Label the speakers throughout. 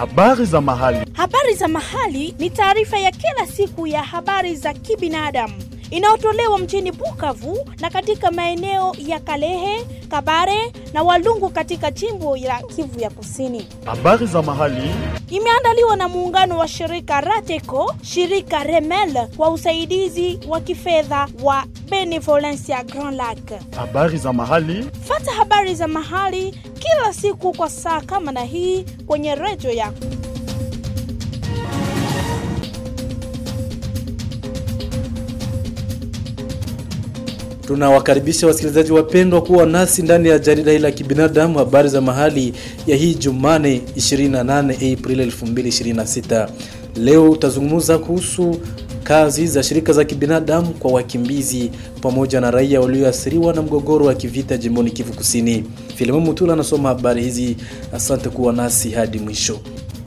Speaker 1: Habari za mahali.
Speaker 2: Habari za mahali ni taarifa ya kila siku ya habari za kibinadamu inayotolewa mjini Bukavu na katika maeneo ya Kalehe, Kabare na Walungu katika jimbo la Kivu ya Kusini.
Speaker 1: Habari za mahali
Speaker 2: imeandaliwa na muungano wa shirika Rateco, shirika Remel kwa usaidizi wa kifedha wa Benevolencia Grand Lac.
Speaker 1: Habari za mahali.
Speaker 2: Fata habari za mahali kila siku kwa saa kama na hii kwenye redio yako.
Speaker 3: Tunawakaribisha wasikilizaji wapendwa kuwa nasi ndani ya jarida hili la kibinadamu habari za mahali ya hii Jumane 28 Aprili 2026. Leo utazungumza kuhusu kazi za shirika za kibinadamu kwa wakimbizi pamoja na raia walioathiriwa na mgogoro wa kivita jimboni Kivu Kusini. Filemon Mutula anasoma habari hizi. Asante kuwa nasi hadi mwisho.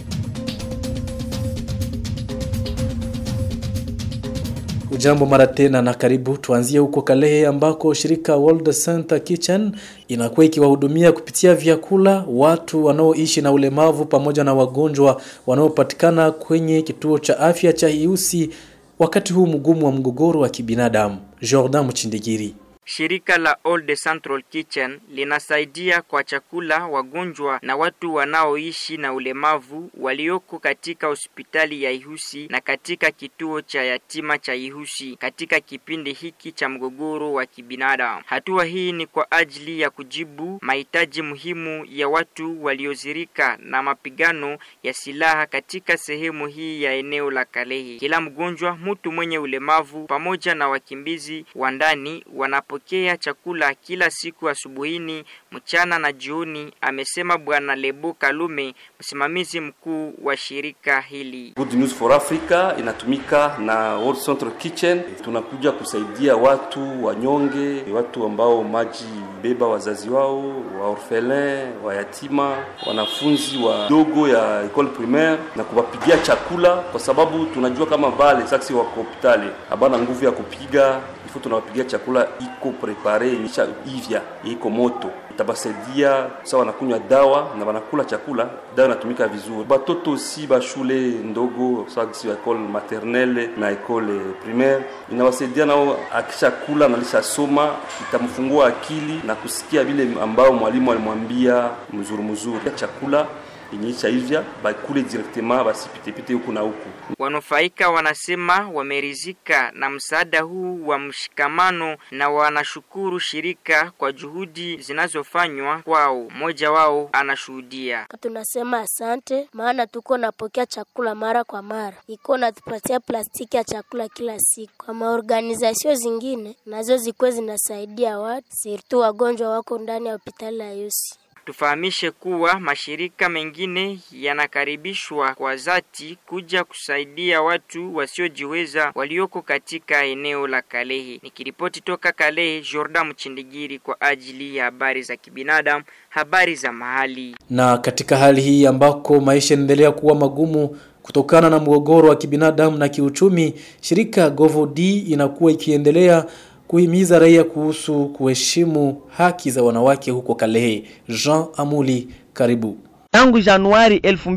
Speaker 3: Ujambo mara tena na karibu. Tuanzie huko Kalehe ambako shirika World Center Kitchen inakuwa ikiwahudumia kupitia vyakula watu wanaoishi na ulemavu pamoja na wagonjwa wanaopatikana kwenye kituo cha afya cha Hiusi wakati huu mgumu wa mgogoro wa kibinadamu. Jordan Mchindigiri.
Speaker 4: Shirika la Old Central Kitchen linasaidia kwa chakula wagonjwa na watu wanaoishi na ulemavu walioko katika hospitali ya Ihusi na katika kituo cha yatima cha Ihusi katika kipindi hiki cha mgogoro wa kibinadamu. Hatua hii ni kwa ajili ya kujibu mahitaji muhimu ya watu waliozirika na mapigano ya silaha katika sehemu hii ya eneo la Kalehe. Kila mgonjwa, mtu mwenye ulemavu pamoja na wakimbizi wa ndani wanapokea chakula kila siku asubuhini, mchana na jioni, amesema Bwana Lebo Kalume, msimamizi mkuu wa shirika hili.
Speaker 5: Good News for Africa inatumika na World Central Kitchen. Tunakuja kusaidia watu wanyonge, watu ambao maji beba wazazi wao, wa orphelin, wa yatima, wanafunzi wa dogo ya école primaire na kuwapigia chakula kwa sababu tunajua kama vale saksi wa hospitali habana nguvu ya kupiga. Ifo tunawapigia chakula iko prepare nisha ivya iko moto itabasaidia sawa wanakunywa dawa na wanakula chakula dawa inatumika vizuri. Batoto si ba shule ndogo sawa si école maternelle na école primaire inawasaidia nao akisha kula na lisha soma itamfungua akili na kusikia vile ambao mwalimu alimwambia mzuri chakula inyesha hivya bakule directement basipite huku na huku.
Speaker 4: Wanufaika wanasema wamerizika na msaada huu wa mshikamano na wanashukuru shirika kwa juhudi zinazofanywa kwao. Mmoja wao anashuhudia.
Speaker 6: Tunasema asante maana tuko napokea chakula mara kwa mara. Iko natupatia plastiki ya chakula kila siku. Kama organization zingine nazo zikuwe zinasaidia watu, sirtu wagonjwa wako ndani ya hospitali ya Hiusi.
Speaker 4: Tufahamishe kuwa mashirika mengine yanakaribishwa kwa dhati kuja kusaidia watu wasiojiweza walioko katika eneo la Kalehe. Nikiripoti toka Kalehe, Jordan Mchindigiri kwa ajili ya habari za kibinadamu, habari za mahali.
Speaker 3: Na katika hali hii ambako maisha yanaendelea kuwa magumu kutokana na mgogoro wa kibinadamu na kiuchumi, shirika Govodi inakuwa ikiendelea kuhimiza raia kuhusu kuheshimu haki za wanawake huko Kalehe. Jean Amuli, karibu.
Speaker 7: Tangu Januari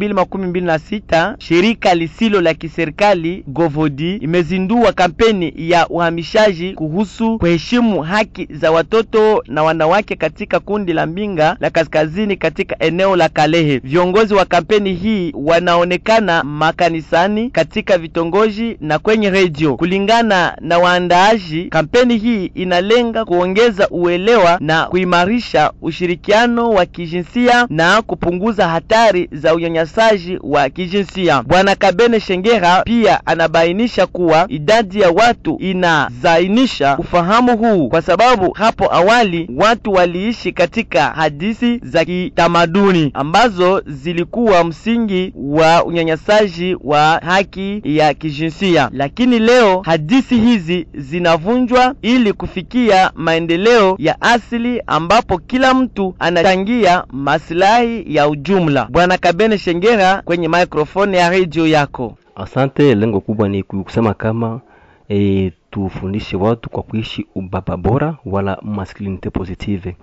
Speaker 7: 2026, shirika lisilo la kiserikali Govodi imezindua kampeni ya uhamishaji kuhusu kuheshimu haki za watoto na wanawake katika kundi la Mbinga la kaskazini katika eneo la Kalehe. Viongozi wa kampeni hii wanaonekana makanisani, katika vitongoji na kwenye redio. Kulingana na waandaaji, kampeni hii inalenga kuongeza uelewa na kuimarisha ushirikiano wa kijinsia na kupunguza hatari za unyanyasaji wa kijinsia. Bwana Kabene Shengera pia anabainisha kuwa idadi ya watu inazainisha ufahamu huu kwa sababu hapo awali watu waliishi katika hadithi za kitamaduni ambazo zilikuwa msingi wa unyanyasaji wa haki ya kijinsia, lakini leo hadithi hizi zinavunjwa ili kufikia maendeleo ya asili ambapo kila mtu anachangia maslahi ya ujumla. Bwana Kabene Shengera kwenye microphone ya radio yako.
Speaker 8: Asante. Lengo kubwa ni kusema kama tufundishe watu kwa kuishi ubaba bora wala masculinity positive.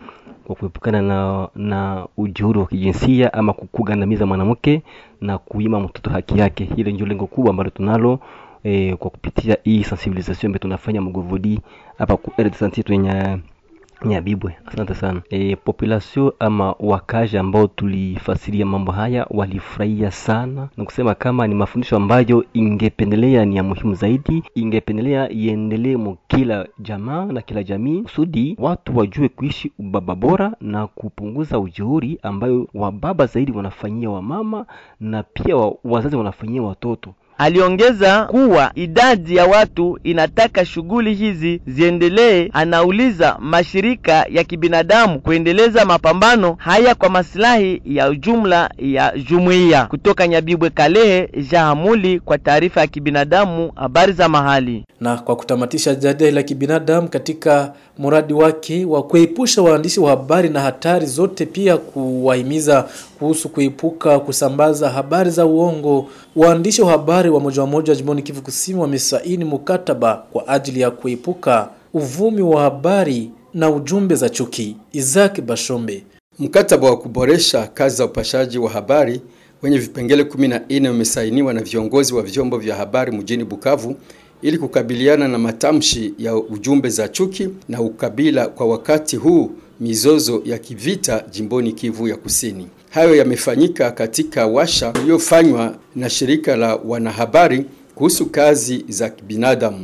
Speaker 8: kwa kuepukana na ujeuri wa kijinsia ama kugandamiza mwanamke na kuima mtoto haki yake. Hilo ndio lengo kubwa ambalo tunalo kwa kupitia hii sensibilisation ambayo tunafanya mgovodi hapa ku RD Santé Nyabibwe. Asante sana. Population ama wakaja ambao tulifasiria mambo haya walifurahia sana, na kusema kama ni mafundisho ambayo ingependelea ni ya muhimu zaidi, ingependelea iendelee kila jamaa na kila jamii, kusudi watu wajue kuishi ubaba bora na kupunguza ujeuri ambayo wababa zaidi wanafanyia wamama na pia wazazi wanafanyia watoto.
Speaker 7: Aliongeza kuwa idadi ya watu inataka shughuli hizi ziendelee. Anauliza mashirika ya kibinadamu kuendeleza mapambano haya kwa maslahi ya ujumla ya jumuiya. Kutoka Nyabibwe Kalehe, Jahamuli kwa taarifa ya kibinadamu, habari za mahali.
Speaker 3: Na kwa kutamatisha jadala la kibinadamu katika muradi wake wa kuepusha waandishi wa habari na hatari zote, pia kuwahimiza kuhusu kuepuka kusambaza habari za uongo, waandishi wa habari wa moja jimboni Kivu Kusini wamesaini mkataba kwa ajili ya kuepuka uvumi wa habari na ujumbe za chuki. Isaac Bashombe.
Speaker 9: Mkataba wa kuboresha kazi za upashaji wa habari wenye vipengele 14 umesainiwa na viongozi wa vyombo vya habari mjini Bukavu ili kukabiliana na matamshi ya ujumbe za chuki na ukabila kwa wakati huu mizozo ya kivita jimboni Kivu ya Kusini. Hayo yamefanyika katika washa iliyofanywa na shirika la wanahabari kuhusu kazi za kibinadamu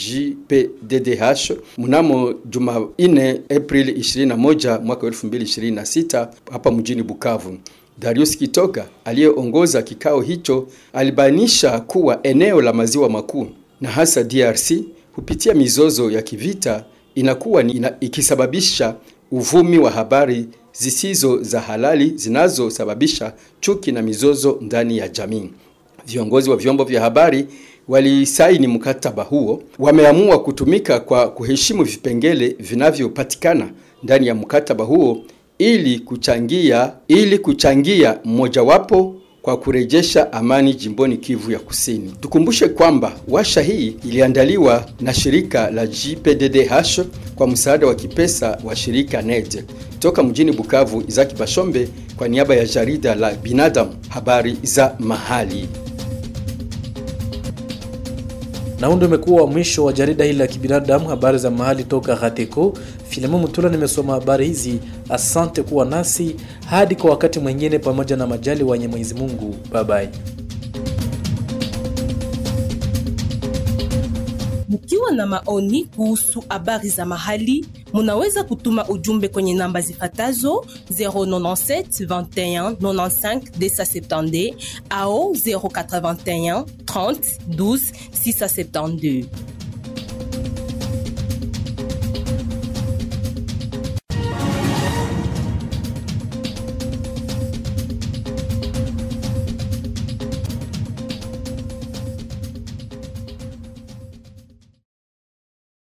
Speaker 9: JPDDH mnamo Jumanne Aprili 21 mwaka 2026 hapa mjini Bukavu. Darius Kitoka aliyeongoza kikao hicho alibainisha kuwa eneo la maziwa makuu na hasa DRC kupitia mizozo ya kivita inakuwa ikisababisha uvumi wa habari zisizo za halali zinazosababisha chuki na mizozo ndani ya jamii. Viongozi wa vyombo vya habari walisaini mkataba huo, wameamua kutumika kwa kuheshimu vipengele vinavyopatikana ndani ya mkataba huo ili kuchangia mmojawapo kwa kurejesha amani jimboni Kivu ya Kusini. Tukumbushe kwamba washa hii iliandaliwa na shirika la JPDDH kwa msaada wa kipesa wa shirika NED. Toka mjini Bukavu, Isaac Bashombe kwa niaba ya jarida la Binadamu, habari za mahali.
Speaker 3: Na huo ndio umekuwa mwisho wa jarida hili la kibinadamu, habari za mahali toka Gateko. Filemon Mutula nimesoma habari hizi. Asante kuwa nasi hadi kwa wakati mwingine, pamoja na majali wa Mwenyezi Mungu. Bye bye.
Speaker 10: Mkiwa na maoni kuhusu habari za mahali, munaweza kutuma ujumbe kwenye namba zifatazo 097 21 95 270 au 081 30 12 672.